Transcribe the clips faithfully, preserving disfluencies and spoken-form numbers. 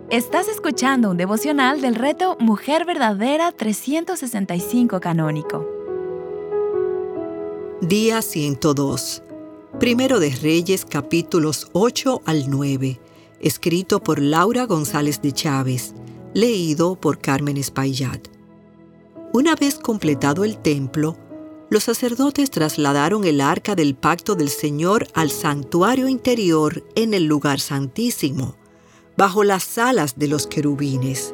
Estás escuchando un devocional del reto Mujer Verdadera trescientos sesenta y cinco Canónico. Día ciento dos. Primero de Reyes, capítulos ocho al nueve. Escrito por Laura González de Chávez. Leído por Carmen Espaillat. Una vez completado el templo, los sacerdotes trasladaron el arca del pacto del Señor al santuario interior en el lugar santísimo, bajo las alas de los querubines.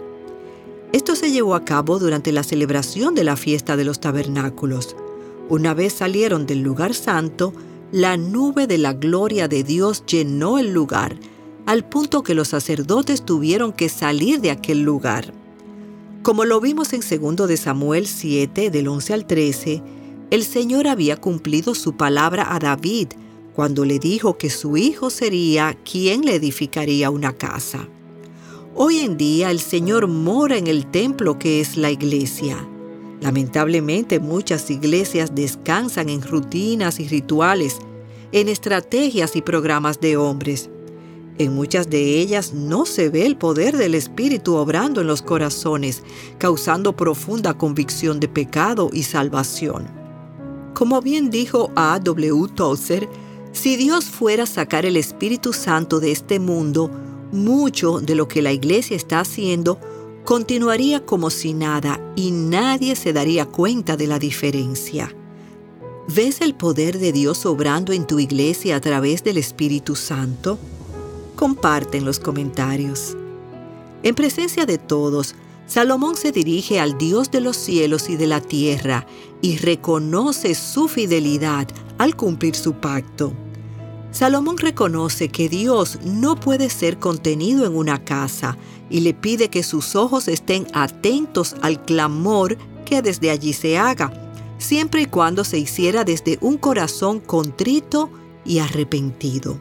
Esto se llevó a cabo durante la celebración de la fiesta de los tabernáculos. Una vez salieron del lugar santo, la nube de la gloria de Dios llenó el lugar, al punto que los sacerdotes tuvieron que salir de aquel lugar. Como lo vimos en segundo de Samuel siete, del once al trece, el Señor había cumplido su palabra a David, cuando le dijo que su hijo sería quien le edificaría una casa. Hoy en día el Señor mora en el templo que es la iglesia. Lamentablemente muchas iglesias descansan en rutinas y rituales, en estrategias y programas de hombres. En muchas de ellas no se ve el poder del Espíritu obrando en los corazones, causando profunda convicción de pecado y salvación. Como bien dijo A W Tozer, si Dios fuera a sacar el Espíritu Santo de este mundo, mucho de lo que la iglesia está haciendo continuaría como si nada y nadie se daría cuenta de la diferencia. ¿Ves el poder de Dios obrando en tu iglesia a través del Espíritu Santo? Comparte en los comentarios. En presencia de todos, Salomón se dirige al Dios de los cielos y de la tierra y reconoce su fidelidad al cumplir su pacto. Salomón reconoce que Dios no puede ser contenido en una casa y le pide que sus ojos estén atentos al clamor que desde allí se haga, siempre y cuando se hiciera desde un corazón contrito y arrepentido.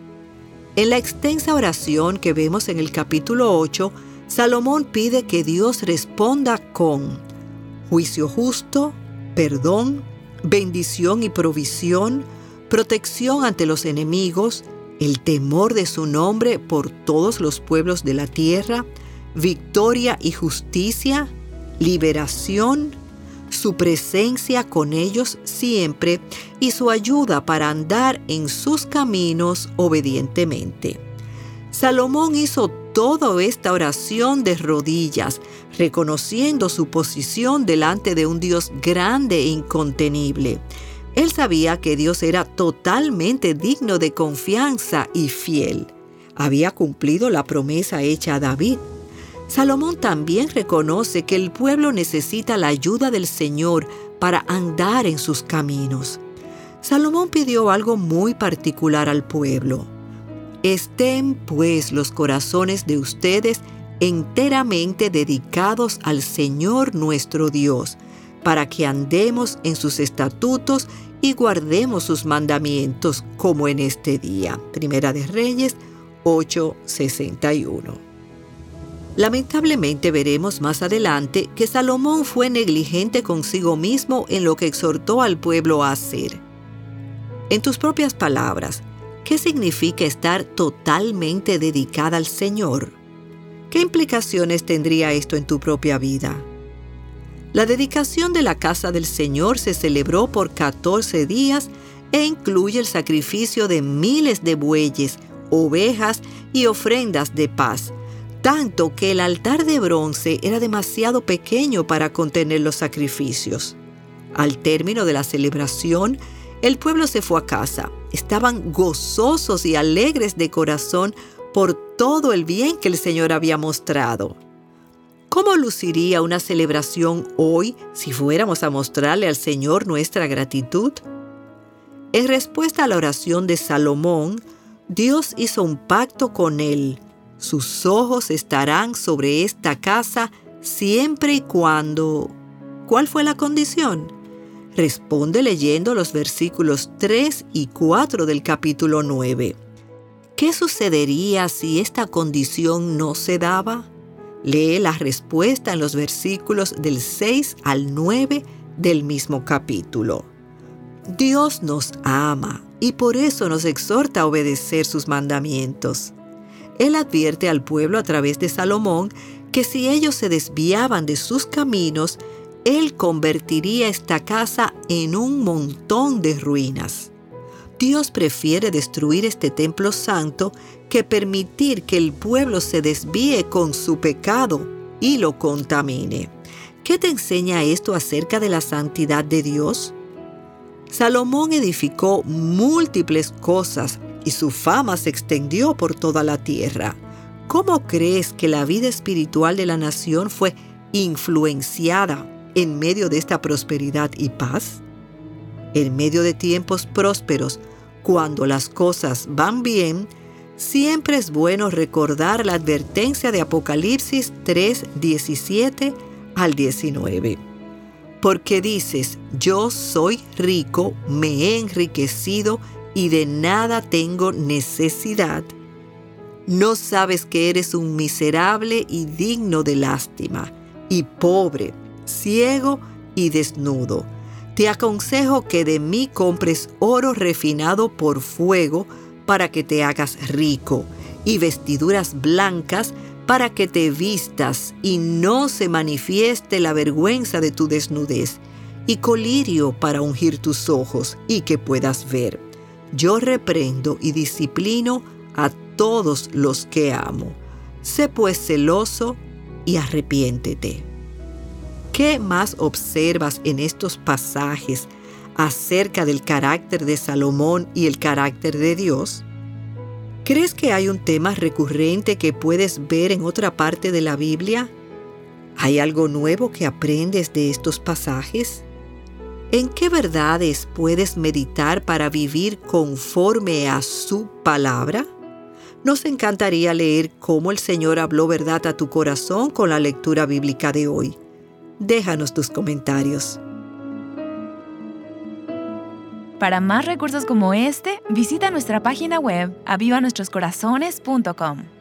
En la extensa oración que vemos en el capítulo ocho, Salomón pide que Dios responda con juicio justo, perdón, bendición y provisión, protección ante los enemigos, el temor de su nombre por todos los pueblos de la tierra, victoria y justicia, liberación, su presencia con ellos siempre y su ayuda para andar en sus caminos obedientemente. Salomón hizo toda esta oración de rodillas, reconociendo su posición delante de un Dios grande e incontenible. Él sabía que Dios era totalmente digno de confianza y fiel. Había cumplido la promesa hecha a David. Salomón también reconoce que el pueblo necesita la ayuda del Señor para andar en sus caminos. Salomón pidió algo muy particular al pueblo. Estén pues los corazones de ustedes enteramente dedicados al Señor nuestro Dios, para que andemos en sus estatutos y guardemos sus mandamientos como en este día. Primera de Reyes ocho, sesenta y uno. Lamentablemente veremos más adelante que Salomón fue negligente consigo mismo en lo que exhortó al pueblo a hacer. En tus propias palabras, ¿qué significa estar totalmente dedicada al Señor? ¿Qué implicaciones tendría esto en tu propia vida? La dedicación de la casa del Señor se celebró por catorce días e incluye el sacrificio de miles de bueyes, ovejas y ofrendas de paz, tanto que el altar de bronce era demasiado pequeño para contener los sacrificios. Al término de la celebración, el pueblo se fue a casa. Estaban gozosos y alegres de corazón por todo el bien que el Señor había mostrado. ¿Cómo luciría una celebración hoy si fuéramos a mostrarle al Señor nuestra gratitud? En respuesta a la oración de Salomón, Dios hizo un pacto con él. Sus ojos estarán sobre esta casa siempre y cuando... ¿Cuál fue la condición? Responde leyendo los versículos tres y cuatro del capítulo nueve. ¿Qué sucedería si esta condición no se daba? Lee la respuesta en los versículos del seis al nueve del mismo capítulo. Dios nos ama y por eso nos exhorta a obedecer sus mandamientos. Él advierte al pueblo a través de Salomón que si ellos se desviaban de sus caminos, Él convertiría esta casa en un montón de ruinas. Dios prefiere destruir este templo santo que permitir que el pueblo se desvíe con su pecado y lo contamine. ¿Qué te enseña esto acerca de la santidad de Dios? Salomón edificó múltiples cosas y su fama se extendió por toda la tierra. ¿Cómo crees que la vida espiritual de la nación fue influenciada en medio de esta prosperidad y paz? En medio de tiempos prósperos, cuando las cosas van bien, siempre es bueno recordar la advertencia de Apocalipsis tres, diecisiete al diecinueve. Porque dices, yo soy rico, me he enriquecido y de nada tengo necesidad. ¿No sabes que eres un miserable y digno de lástima, y pobre, ciego y desnudo? Te aconsejo que de mí compres oro refinado por fuego para que te hagas rico, y vestiduras blancas para que te vistas y no se manifieste la vergüenza de tu desnudez, y colirio para ungir tus ojos y que puedas ver. Yo reprendo y disciplino a todos los que amo. Sé pues celoso y arrepiéntete. ¿Qué más observas en estos pasajes acerca del carácter de Salomón y el carácter de Dios? ¿Crees que hay un tema recurrente que puedes ver en otra parte de la Biblia? ¿Hay algo nuevo que aprendes de estos pasajes? ¿En qué verdades puedes meditar para vivir conforme a su palabra? Nos encantaría leer cómo el Señor habló verdad a tu corazón con la lectura bíblica de hoy. Déjanos tus comentarios. Para más recursos como este, visita nuestra página web aviva nuestros corazones punto com.